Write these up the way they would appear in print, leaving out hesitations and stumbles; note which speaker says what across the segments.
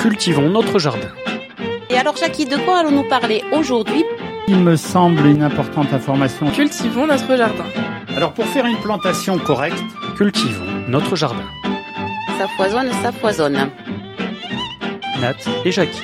Speaker 1: Cultivons notre jardin.
Speaker 2: Et alors Jackie, de quoi allons-nous parler aujourd'hui ?
Speaker 3: Il me semble une importante information.
Speaker 4: Cultivons notre jardin.
Speaker 3: Alors pour faire une plantation correcte,
Speaker 1: Cultivons notre jardin.
Speaker 2: Ça foisonne, ça foisonne.
Speaker 1: Nat et Jackie.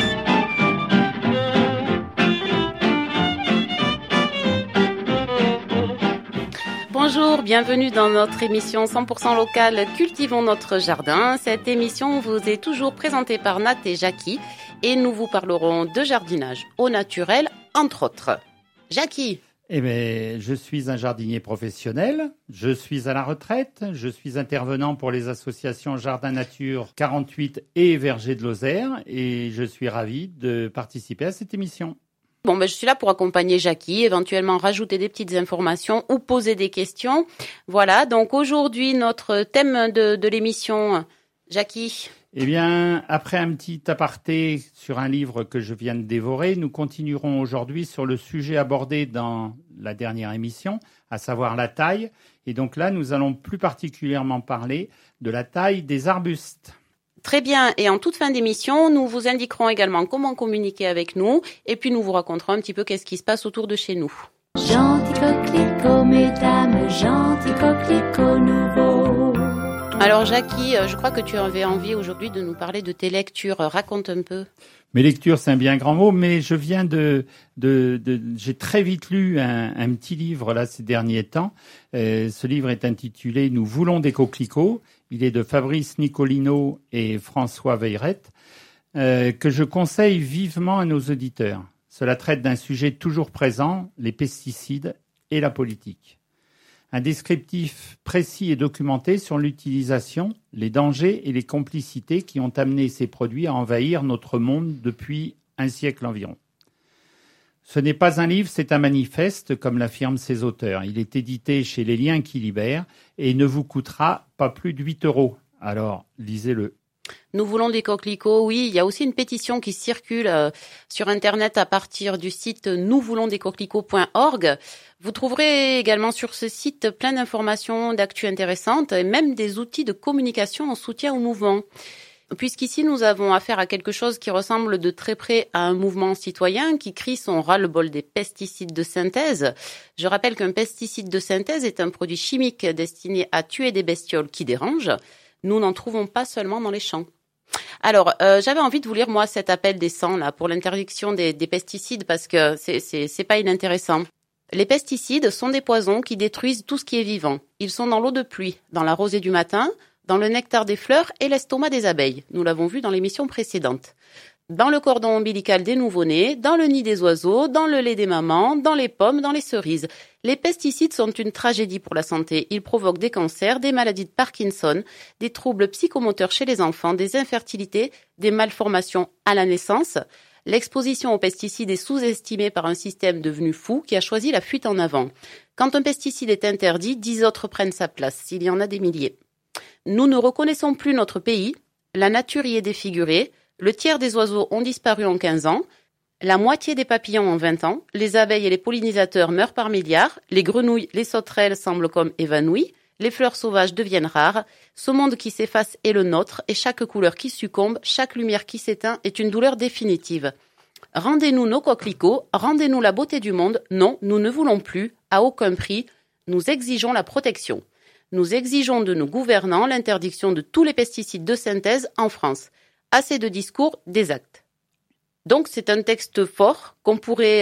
Speaker 2: Bonjour, bienvenue dans notre émission 100% locale Cultivons notre jardin. Cette émission vous est toujours présentée par Nat et Jackie et nous vous parlerons de jardinage au naturel, entre autres. Jackie.
Speaker 3: Eh bien, je suis un jardinier professionnel, je suis à la retraite, je suis intervenant pour les associations Jardin Nature 48 et Verger de Lozère et je suis ravi de participer à cette émission.
Speaker 2: Bon, je suis là pour accompagner Jackie, éventuellement rajouter des petites informations ou poser des questions. Voilà, donc aujourd'hui, notre thème de l'émission, Jackie.
Speaker 3: Eh bien, après un petit aparté sur un livre que je viens de dévorer, nous continuerons aujourd'hui sur le sujet abordé dans la dernière émission, à savoir la taille. Et donc là, nous allons plus particulièrement parler de la taille des arbustes.
Speaker 2: Très bien, et en toute fin d'émission, nous vous indiquerons également comment communiquer avec nous, et puis nous vous raconterons un petit peu qu'est-ce qui se passe autour de chez nous.
Speaker 5: Gentil coquelicot, mesdames, gentil coquelicot nouveau.
Speaker 2: Alors Jackie, je crois que tu avais envie aujourd'hui de nous parler de tes lectures. Raconte un peu.
Speaker 3: Mes lectures, c'est un bien grand mot, mais je viens j'ai très vite lu un petit livre là ces derniers temps. Ce livre est intitulé « Nous voulons des coquelicots ». Il est de Fabrice Nicolino et François Veyrette, que je conseille vivement à nos auditeurs. Cela traite d'un sujet toujours présent, les pesticides et la politique. Un descriptif précis et documenté sur l'utilisation, les dangers et les complicités qui ont amené ces produits à envahir notre monde depuis un siècle environ. Ce n'est pas un livre, c'est un manifeste, comme l'affirment ses auteurs. Il est édité chez Les Liens qui libèrent et ne vous coûtera pas plus de 8 €. Alors, lisez-le.
Speaker 2: Nous voulons des coquelicots, oui. Il y a aussi une pétition qui circule sur Internet à partir du site nousvoulonsdescoquelicots.org. Vous trouverez également sur ce site plein d'informations, d'actu intéressantes et même des outils de communication en soutien au mouvement. Puisqu'ici, nous avons affaire à quelque chose qui ressemble de très près à un mouvement citoyen qui crie son ras-le-bol des pesticides de synthèse. Je rappelle qu'un pesticide de synthèse est un produit chimique destiné à tuer des bestioles qui dérangent. Nous n'en trouvons pas seulement dans les champs. Alors, j'avais envie de vous lire, moi, cet appel des 100, là, pour l'interdiction des pesticides, parce que c'est pas inintéressant. Les pesticides sont des poisons qui détruisent tout ce qui est vivant. Ils sont dans l'eau de pluie, dans la rosée du matin, dans le nectar des fleurs et l'estomac des abeilles. Nous l'avons vu dans l'émission précédente. Dans le cordon ombilical des nouveau-nés, dans le nid des oiseaux, dans le lait des mamans, dans les pommes, dans les cerises. Les pesticides sont une tragédie pour la santé. Ils provoquent des cancers, des maladies de Parkinson, des troubles psychomoteurs chez les enfants, des infertilités, des malformations à la naissance. L'exposition aux pesticides est sous-estimée par un système devenu fou qui a choisi la fuite en avant. Quand un pesticide est interdit, 10 autres prennent sa place, s'il y en a des milliers. Nous ne reconnaissons plus notre pays, la nature y est défigurée, le tiers des oiseaux ont disparu en 15 ans, la moitié des papillons en 20 ans, les abeilles et les pollinisateurs meurent par milliards, les grenouilles, les sauterelles semblent comme évanouies, les fleurs sauvages deviennent rares, ce monde qui s'efface est le nôtre et chaque couleur qui succombe, chaque lumière qui s'éteint est une douleur définitive. Rendez-nous nos coquelicots, rendez-nous la beauté du monde, non, nous ne voulons plus, à aucun prix, nous exigeons la protection. Nous exigeons de nos gouvernants l'interdiction de tous les pesticides de synthèse en France. Assez de discours, des actes. Donc c'est un texte fort qu'on pourrait,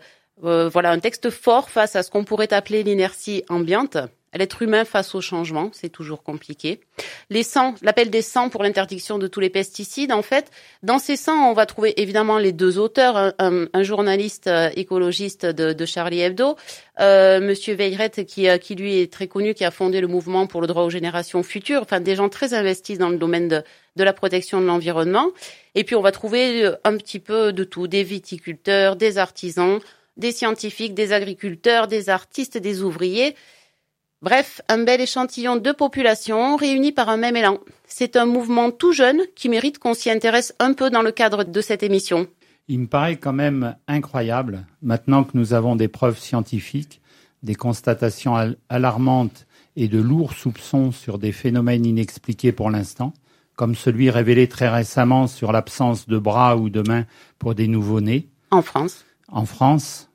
Speaker 2: un texte fort face à ce qu'on pourrait appeler l'inertie ambiante. L'être humain face au changement, c'est toujours compliqué. Les 100, l'appel des 100 pour l'interdiction de tous les pesticides, en fait, dans ces 100, on va trouver évidemment les deux auteurs, un journaliste écologiste de Charlie Hebdo, Monsieur Veyrette qui lui est très connu, qui a fondé le mouvement pour le droit aux générations futures, enfin des gens très investis dans le domaine de la protection de l'environnement. Et puis on va trouver un petit peu de tout, des viticulteurs, des artisans, des scientifiques, des agriculteurs, des artistes, des ouvriers. Bref, un bel échantillon de population réunis par un même élan. C'est un mouvement tout jeune qui mérite qu'on s'y intéresse un peu dans le cadre de cette émission.
Speaker 3: Il me paraît quand même incroyable, maintenant que nous avons des preuves scientifiques, des constatations alarmantes et de lourds soupçons sur des phénomènes inexpliqués pour l'instant, comme celui révélé très récemment sur l'absence de bras ou de mains pour des nouveau-nés.
Speaker 2: En France.
Speaker 3: En France,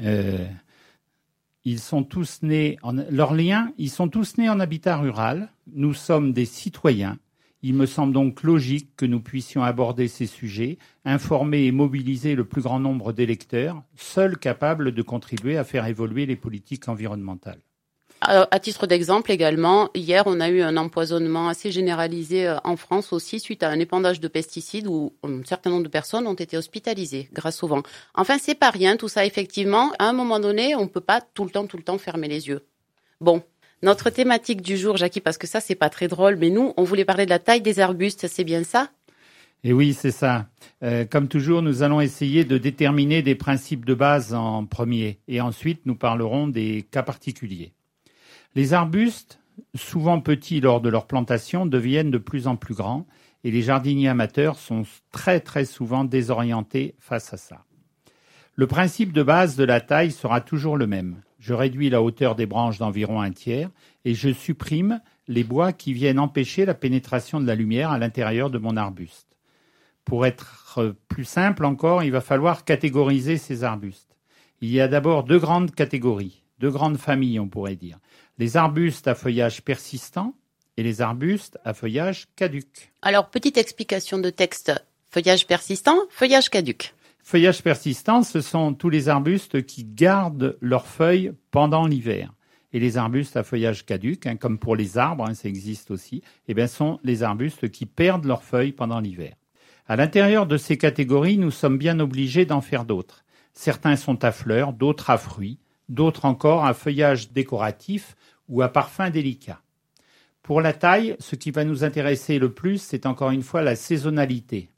Speaker 3: ils sont tous nés ils sont tous nés en habitat rural. Nous sommes des citoyens. Il me semble donc logique que nous puissions aborder ces sujets, informer et mobiliser le plus grand nombre d'électeurs, seuls capables de contribuer à faire évoluer les politiques environnementales.
Speaker 2: À titre d'exemple également, hier on a eu un empoisonnement assez généralisé en France aussi suite à un épandage de pesticides où un certain nombre de personnes ont été hospitalisées grâce au vent. Enfin, c'est pas rien tout ça effectivement. À un moment donné, on peut pas tout le temps fermer les yeux. Bon. Notre thématique du jour, Jackie, parce que ça, c'est pas très drôle, mais nous, on voulait parler de la taille des arbustes, c'est bien ça?
Speaker 3: Et oui, c'est ça. Comme toujours, nous allons essayer de déterminer des principes de base en premier, et ensuite, nous parlerons des cas particuliers. Les arbustes, souvent petits lors de leur plantation, deviennent de plus en plus grands, et les jardiniers amateurs sont très très souvent désorientés face à ça. Le principe de base de la taille sera toujours le même. Je réduis la hauteur des branches d'environ 1/3 et je supprime les bois qui viennent empêcher la pénétration de la lumière à l'intérieur de mon arbuste. Pour être plus simple encore, il va falloir catégoriser ces arbustes. Il y a d'abord 2 grandes catégories, 2 grandes familles on pourrait dire. Les arbustes à feuillage persistant et les arbustes à feuillage caduc.
Speaker 2: Alors, petite explication de texte. Feuillage persistant, feuillage caduc.
Speaker 3: Feuillage persistant, ce sont tous les arbustes qui gardent leurs feuilles pendant l'hiver. Et les arbustes à feuillage caduc, comme pour les arbres, ça existe aussi, sont les arbustes qui perdent leurs feuilles pendant l'hiver. À l'intérieur de ces catégories, nous sommes bien obligés d'en faire d'autres. Certains sont à fleurs, d'autres à fruits, d'autres encore à feuillage décoratif ou à parfum délicat. Pour la taille, ce qui va nous intéresser le plus, c'est encore une fois la saisonnalité.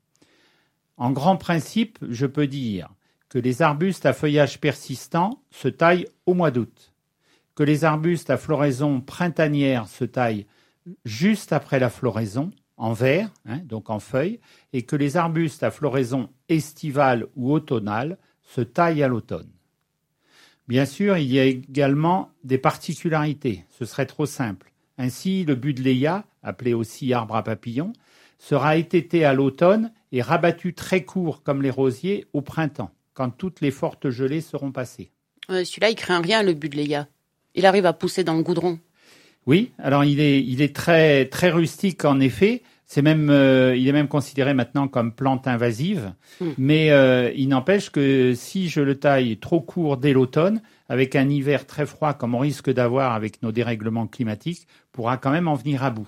Speaker 3: En grand principe, je peux dire que les arbustes à feuillage persistant se taillent au mois d'août, que les arbustes à floraison printanière se taillent juste après la floraison, en vert, donc en feuilles, et que les arbustes à floraison estivale ou automnale se taillent à l'automne. Bien sûr, il y a également des particularités, ce serait trop simple. Ainsi, le buddleia, appelé aussi arbre à papillons, sera étêté à l'automne et rabattu très court comme les rosiers au printemps, quand toutes les fortes gelées seront passées.
Speaker 2: Celui-là, il craint rien, le buddleia. Il arrive à pousser dans le goudron.
Speaker 3: Oui, alors il est très très rustique en effet. Il est même considéré maintenant comme plante invasive. Mais il n'empêche que si je le taille trop court dès l'automne, avec un hiver très froid comme on risque d'avoir avec nos dérèglements climatiques, pourra quand même en venir à bout.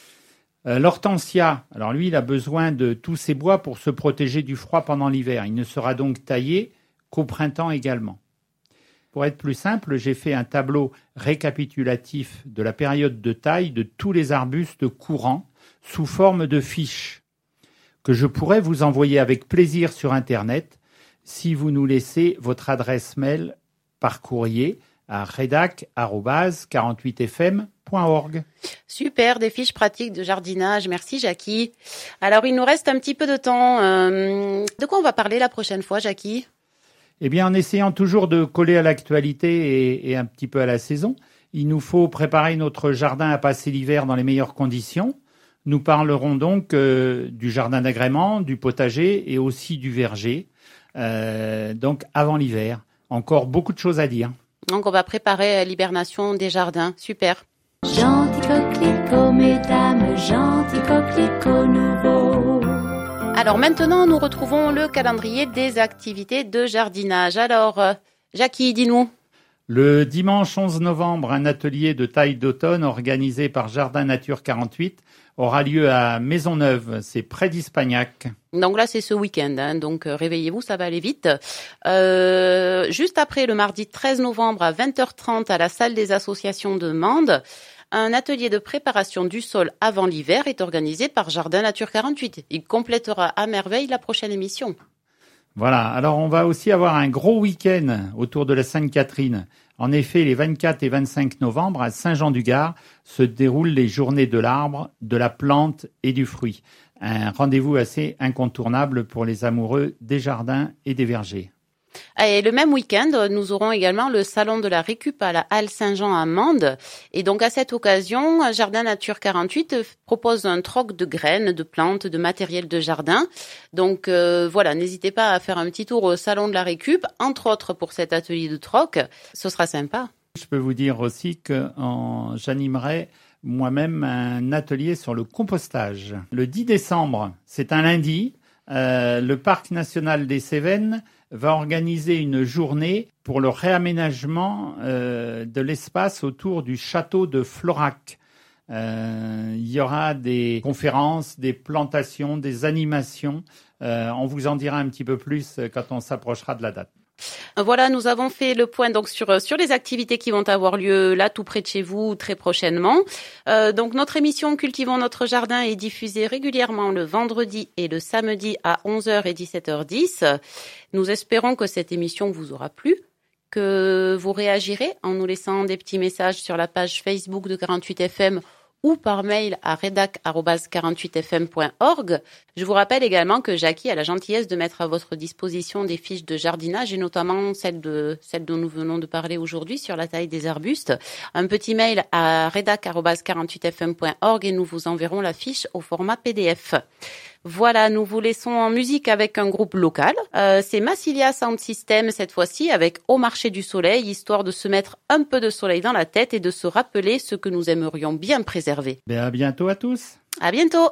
Speaker 3: L'hortensia, alors lui, il a besoin de tous ces bois pour se protéger du froid pendant l'hiver. Il ne sera donc taillé qu'au printemps également. Pour être plus simple, j'ai fait un tableau récapitulatif de la période de taille de tous les arbustes courants sous forme de fiches que je pourrais vous envoyer avec plaisir sur Internet si vous nous laissez votre adresse mail par courrier à redac@48fm.org.
Speaker 2: Super, des fiches pratiques de jardinage. Merci, Jackie. Alors, il nous reste un petit peu de temps. De quoi on va parler la prochaine fois, Jackie ?
Speaker 3: Eh bien, en essayant toujours de coller à l'actualité et un petit peu à la saison, il nous faut préparer notre jardin à passer l'hiver dans les meilleures conditions. Nous parlerons donc du jardin d'agrément, du potager et aussi du verger, donc avant l'hiver. Encore beaucoup de choses à dire.
Speaker 2: Donc, on va préparer l'hibernation des jardins. Super.
Speaker 5: Gentil coquelicot, mesdames, gentil coquelicot nouveau.
Speaker 2: Alors maintenant, nous retrouvons le calendrier des activités de jardinage. Alors, Jackie, dis-nous.
Speaker 3: Le dimanche 11 novembre, un atelier de taille d'automne organisé par Jardin Nature 48 aura lieu à Maisonneuve, c'est près d'Ispagnac.
Speaker 2: Donc là, c'est ce week-end, donc réveillez-vous, ça va aller vite. Juste après, le mardi 13 novembre à 20h30 à la salle des associations de Mende, un atelier de préparation du sol avant l'hiver est organisé par Jardin Nature 48. Il complétera à merveille la prochaine émission.
Speaker 3: Voilà, alors on va aussi avoir un gros week-end autour de la Sainte-Catherine. En effet, les 24 et 25 novembre, à Saint-Jean-du-Gard, se déroulent les journées de l'arbre, de la plante et du fruit. Un rendez-vous assez incontournable pour les amoureux des jardins et des vergers.
Speaker 2: Et le même week-end, nous aurons également le salon de la récup à la Halle Saint-Jean à Mende. Et donc à cette occasion, Jardin Nature 48 propose un troc de graines, de plantes, de matériel de jardin. Donc voilà, n'hésitez pas à faire un petit tour au salon de la récup, entre autres pour cet atelier de troc. Ce sera sympa.
Speaker 3: Je peux vous dire aussi que j'animerai moi-même un atelier sur le compostage. Le 10 décembre, c'est un lundi, le Parc national des Cévennes va organiser une journée pour le réaménagement de l'espace autour du château de Florac. Il y aura des conférences, des plantations, des animations. On vous en dira un petit peu plus quand on s'approchera de la date.
Speaker 2: Voilà, nous avons fait le point donc sur les activités qui vont avoir lieu là tout près de chez vous très prochainement. Donc notre émission Cultivons notre jardin est diffusée régulièrement le vendredi et le samedi à 11h et 17h10. Nous espérons que cette émission vous aura plu, que vous réagirez en nous laissant des petits messages sur la page Facebook de 48FM ou par mail à redac@48fm.org. Je vous rappelle également que Jackie a la gentillesse de mettre à votre disposition des fiches de jardinage et notamment celle dont nous venons de parler aujourd'hui sur la taille des arbustes. Un petit mail à redac@48fm.org et nous vous enverrons la fiche au format PDF. Voilà, nous vous laissons en musique avec un groupe local. C'est Massilia Sound System cette fois-ci avec Au marché du soleil, histoire de se mettre un peu de soleil dans la tête et de se rappeler ce que nous aimerions bien préserver.
Speaker 3: À bientôt à tous.
Speaker 2: À bientôt.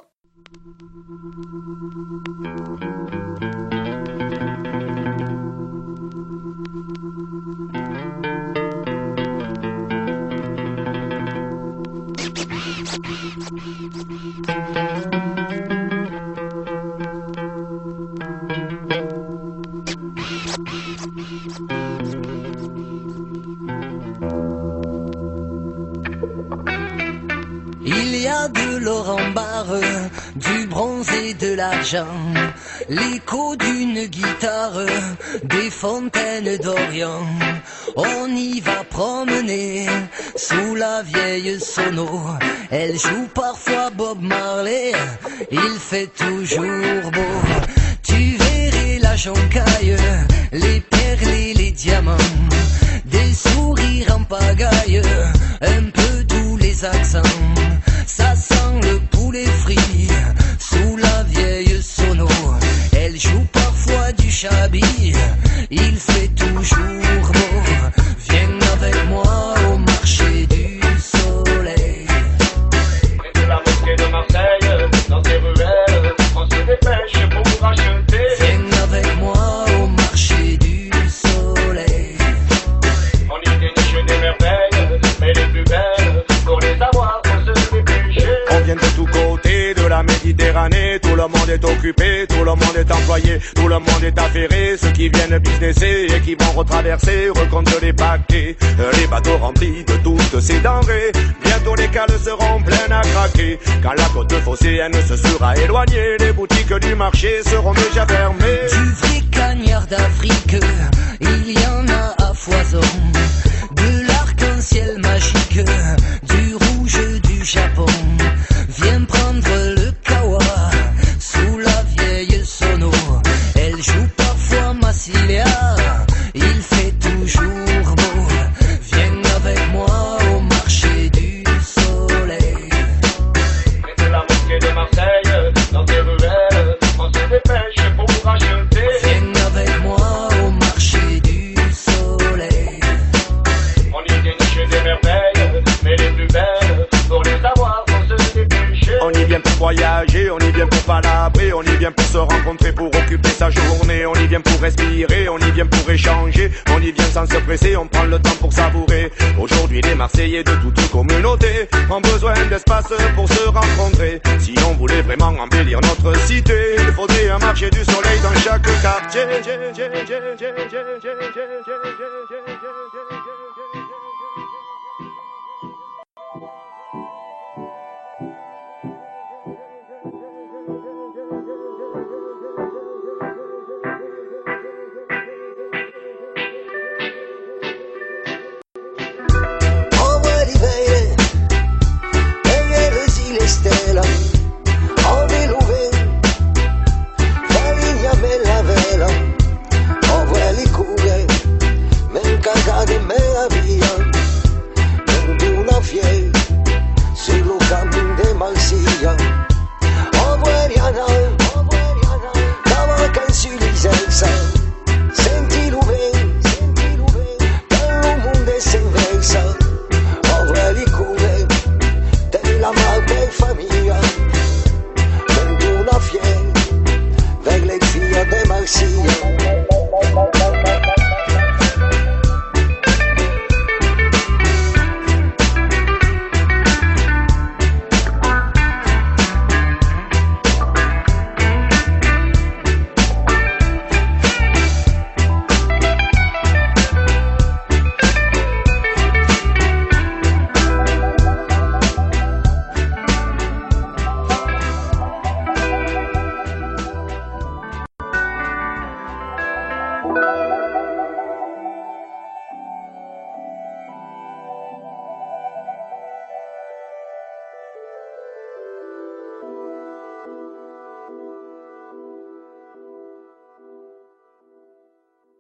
Speaker 4: Il y a de l'or en barre, du bronze et de l'argent, l'écho d'une guitare, des fontaines d'Orient. On y va promener sous la vieille sono. Elle joue parfois Bob Marley, il fait toujours beau. Tu verrais la joncaille, les perles et les diamants, des sourires en pagaille, un peu tous les accents. Ça sent le poulet frit sous la vieille sono. Elle joue parfois du chabis, il fait toujours beau. Viens avec moi au marché du soleil.
Speaker 6: Près de la mosquée de Marseille, dans ses ruelles, on se dépêche pour acheter.
Speaker 4: Viens avec moi au marché du soleil.
Speaker 6: On y déniche des merveilles, mais les plus belles, pour les avoir, faut se dépêcher. On vient de tous côtés de la Méditerranée, tout le monde est occupé, tout le monde est employé, tout le monde est affairé. Ceux qui viennent businesser et qui vont retraverser recomptent les paquets, les bateaux remplis de toutes ces denrées. Bientôt les cales seront pleines à craquer. Quand la côte phocéenne se sera éloignée, les boutiques du marché seront déjà fermées.
Speaker 4: Du vrai cagnard d'Afrique, il y en a à foison. De l'arc-en-ciel magique, du rouge du Japon. Viens prendre le kawa sous la vieille sono. Elle joue parfois Massilia, il fait toujours beau. Viens avec moi au marché du soleil.
Speaker 6: Près de la mosquée de Marseille, dans ses ruelles, on se dépêche pour acheter.
Speaker 4: Viens avec moi au marché du soleil.
Speaker 6: On y déniche des merveilles, mais les plus belles, pour les avoir, faut se dépêcher. On y vient pour voyager, on y vient pour palabrer, on y vient pour se rencontrer, pour occuper sa journée, on y vient pour respirer, on y vient pour échanger, on y vient sans se presser, on prend le temps pour savourer. Aujourd'hui les Marseillais de toute communauté ont besoin d'espace pour se rencontrer. Si on voulait vraiment embellir notre cité, il faudrait un marché du soleil dans chaque quartier.